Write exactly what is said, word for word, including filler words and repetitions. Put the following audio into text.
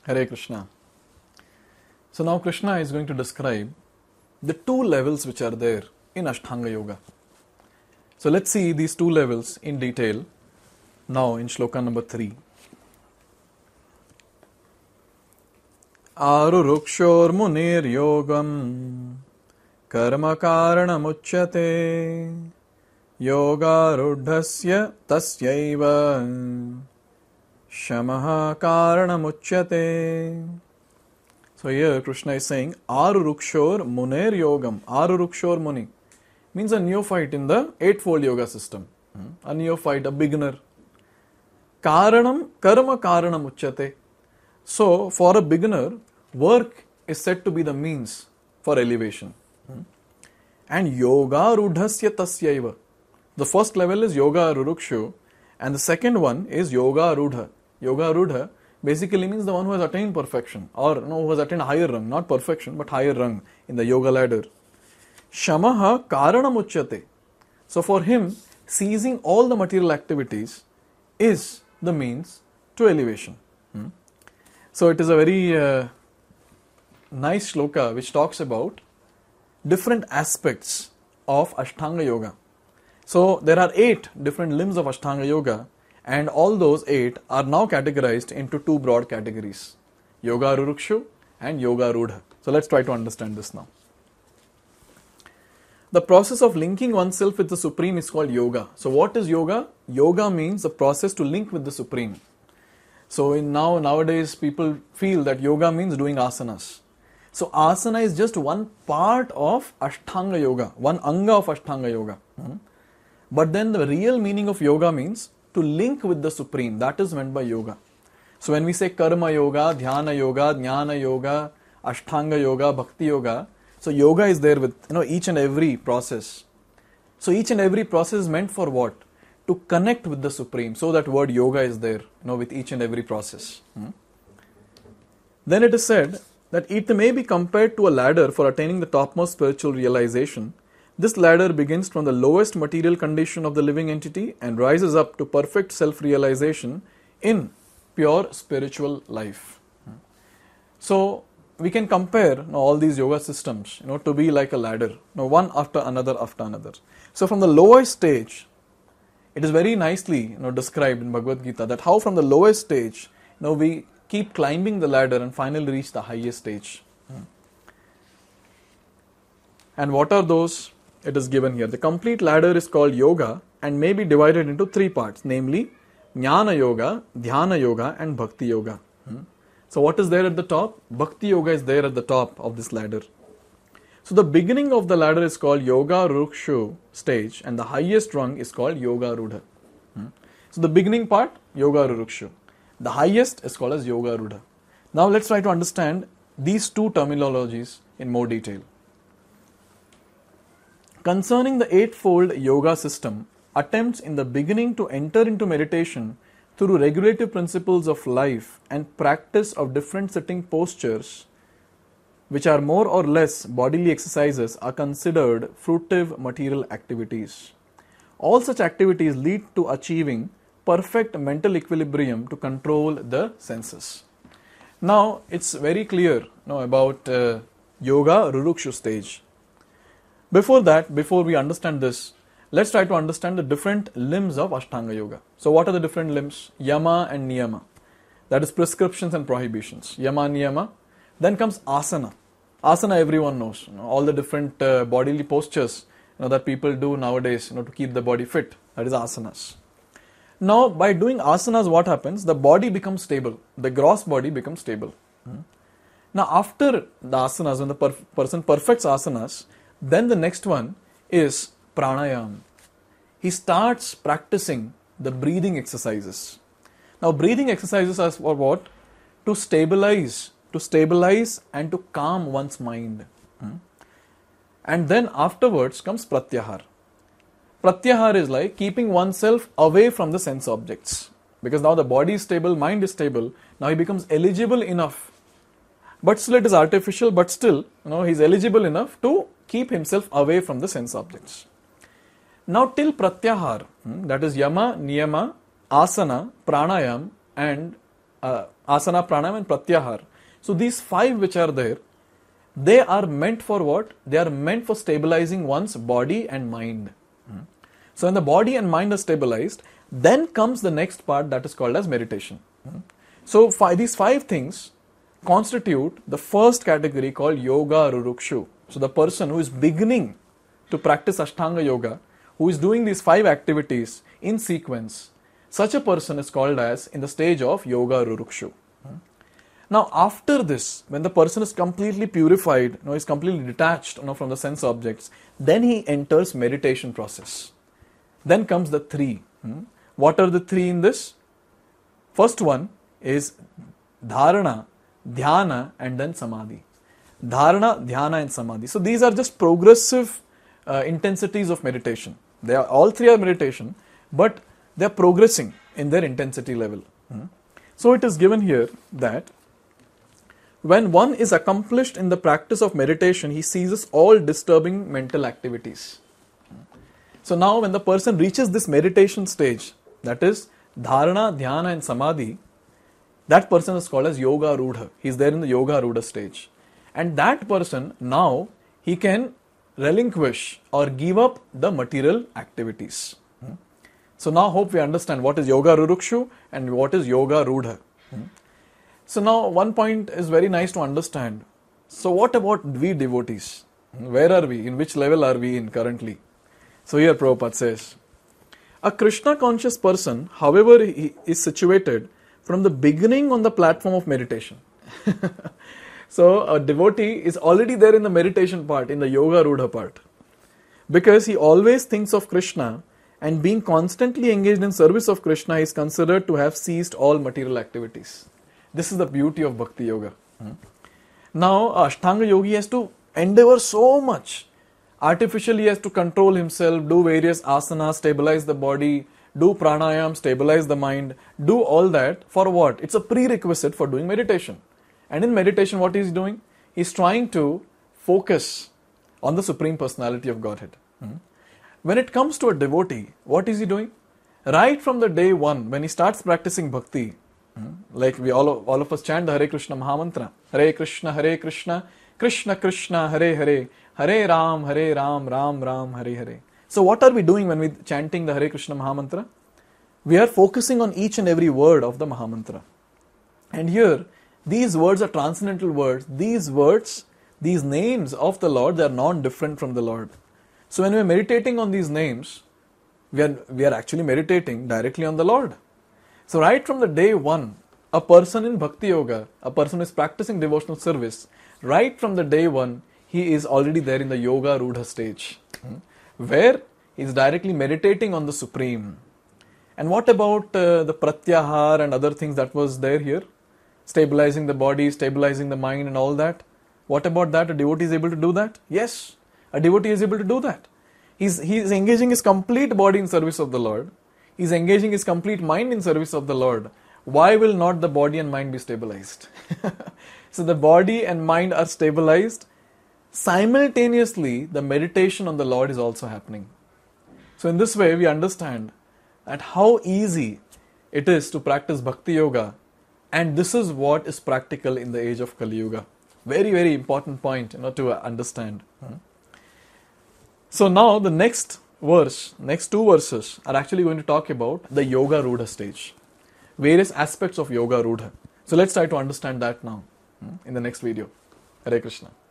Hare Krishna. So now Krishna is going to describe the two levels which are there in Ashtanga Yoga. So let's see these two levels in detail now in shloka number three. Arurukshor munir yogam karma karanam uchyate yoga rudhasya tasyaiva shamaha karanam uchyate. So here Krishna is saying Arurukshor munir yogam. Arurukshor muni means a neophyte in the eightfold yoga system. A neophyte, a beginner. Karanam, karma karanam uchyate. So, for a beginner, work is said to be the means for elevation. And yoga rudhasya tasyaiva. The first level is yoga rurukshu, and the second one is yoga rudha. Yoga rudha basically means the one who has attained perfection, or no, who has attained higher rung, not perfection, but higher rung in the yoga ladder. Shamaha karanam uchyate. So, for him, ceasing all the material activities is the means to elevation. Hmm? So it is a very uh, nice shloka which talks about different aspects of Ashtanga Yoga. So there are eight different limbs of Ashtanga Yoga, and all those eight are now categorized into two broad categories, Yoga Rurukshu and Yoga Rudha. So let's try to understand this now. The process of linking oneself with the Supreme is called yoga. So what is yoga? Yoga means the process to link with the Supreme. So in now nowadays people feel that yoga means doing asanas. So asana is just one part of Ashtanga Yoga, one anga of Ashtanga Yoga. Hmm? But then the real meaning of yoga means to link with the Supreme. That is meant by yoga. So when we say karma yoga, dhyana yoga, jnana yoga, Ashtanga yoga, bhakti yoga, so yoga is there with you know each and every process. So each and every process is meant for what? To connect with the Supreme. So that word yoga is there, you know, with each and every process. Hmm? Then it is said that it may be compared to a ladder for attaining the topmost spiritual realization. This ladder begins from the lowest material condition of the living entity and rises up to perfect self-realization in pure spiritual life. Hmm? So we can compare you know, all these yoga systems you know, to be like a ladder, you know, one after another after another. So from the lowest stage, it is very nicely you know, described in Bhagavad Gita that how from the lowest stage you know, we keep climbing the ladder and finally reach the highest stage. Hmm. And what are those? It is given here. The complete ladder is called yoga and may be divided into three parts, namely Jnana Yoga, Dhyana Yoga and Bhakti Yoga. Hmm. So what is there at the top? Bhakti Yoga is there at the top of this ladder. So the beginning of the ladder is called Yoga Rurukshu stage and the highest rung is called Yoga Rudha. Hmm. So the beginning part, Yoga Rurukshu. The highest is called as Yoga Rudha. Now let's try to understand these two terminologies in more detail. Concerning the eightfold yoga system, attempts in the beginning to enter into meditation through regulative principles of life and practice of different sitting postures, which are more or less bodily exercises, are considered fruitive material activities. All such activities lead to achieving perfect mental equilibrium to control the senses. Now, it's very clear you know, about uh, Yoga Rurukshu stage. Before that, before we understand this, let's try to understand the different limbs of Ashtanga Yoga. So what are the different limbs? Yama and Niyama. That is prescriptions and prohibitions. Yama, Niyama. Then comes Asana. Asana everyone knows. You know, all the different uh, bodily postures you know, that people do nowadays you know, to keep the body fit. That is asanas. Now, by doing asanas, what happens? The body becomes stable. The gross body becomes stable. Hmm. Now, after the asanas, when the per- person perfects asanas, then the next one is pranayam. He starts practicing the breathing exercises. Now, breathing exercises are for what? To stabilize, to stabilize and to calm one's mind. Hmm. And then afterwards comes pratyahar. Pratyahar is like keeping oneself away from the sense objects. Because now the body is stable, mind is stable, now he becomes eligible enough. But still it is artificial, but still, you know, he is eligible enough to keep himself away from the sense objects. Now till pratyahar, hmm, that is yama, niyama, asana, pranayam and uh, Asana, pranayama and pratyahar. So these five which are there, they are meant for what? They are meant for stabilizing one's body and mind. So when the body and mind are stabilized, then comes the next part that is called as meditation. So five, these five things constitute the first category called Yoga Rurukshu. So the person who is beginning to practice Ashtanga Yoga, who is doing these five activities in sequence, such a person is called as in the stage of Yoga Rurukshu. Now after this, when the person is completely purified, you know, is completely detached, you know, from the sense objects, then he enters meditation process. Then comes the three. Hmm? What are the three in this? First one is Dharana, Dhyana and then Samadhi. Dharana, Dhyana and Samadhi. So these are just progressive uh, intensities of meditation. They are all three are meditation, but they are progressing in their intensity level. Hmm? So it is given here that when one is accomplished in the practice of meditation, he ceases all disturbing mental activities. So now when the person reaches this meditation stage, that is Dharana, Dhyana and Samadhi, that person is called as Yoga Rudha. He is there in the Yoga Rudha stage. And that person now, he can relinquish or give up the material activities. So now hope we understand what is Yoga Rurukshu and what is Yoga Rudha. So now one point is very nice to understand. So what about we devotees? Where are we? In which level are we in currently? So here Prabhupada says, a Krishna conscious person, however, he is situated from the beginning on the platform of meditation. So a devotee is already there in the meditation part, in the Yoga Rudha part. Because he always thinks of Krishna and being constantly engaged in service of Krishna is considered to have ceased all material activities. This is the beauty of Bhakti Yoga. Now Ashtanga Yogi has to endeavor so much. Artificially he has to control himself, do various asanas, stabilize the body, do pranayam, stabilize the mind, do all that for what? It's a prerequisite for doing meditation. And in meditation what is he doing? He's trying to focus on the Supreme Personality of Godhead. When it comes to a devotee, what is he doing? Right from the day one, when he starts practicing bhakti, like we all, all of us chant the Hare Krishna Mahamantra, Hare Krishna, Hare Krishna, Krishna Krishna, Hare Hare, Hare Ram, Hare Ram, Ram Ram, Hare Hare. So what are we doing when we chanting the Hare Krishna Mahamantra? We are focusing on each and every word of the Mahamantra. And here, these words are transcendental words. These words, these names of the Lord, they are non-different from the Lord. So when we are meditating on these names, we are, we are actually meditating directly on the Lord. So right from the day one, a person in Bhakti Yoga, a person who is practicing devotional service, right from the day one, he is already there in the Yoga Rudha stage, where he is directly meditating on the Supreme. And what about uh, the Pratyahar and other things that was there here? Stabilizing the body, stabilizing the mind and all that. What about that? A devotee is able to do that? Yes, a devotee is able to do that. He's, he's engaging his complete body in service of the Lord. He's engaging his complete mind in service of the Lord. Why will not the body and mind be stabilized? So the body and mind are stabilized. Simultaneously, the meditation on the Lord is also happening. So in this way, we understand that how easy it is to practice Bhakti Yoga. And this is what is practical in the age of Kali Yuga. Very, very important point, you know, to understand. So now the next verse, next two verses are actually going to talk about the Yoga Rudha stage. Various aspects of Yoga Rudha. So let's try to understand that now in the next video. Hare Krishna.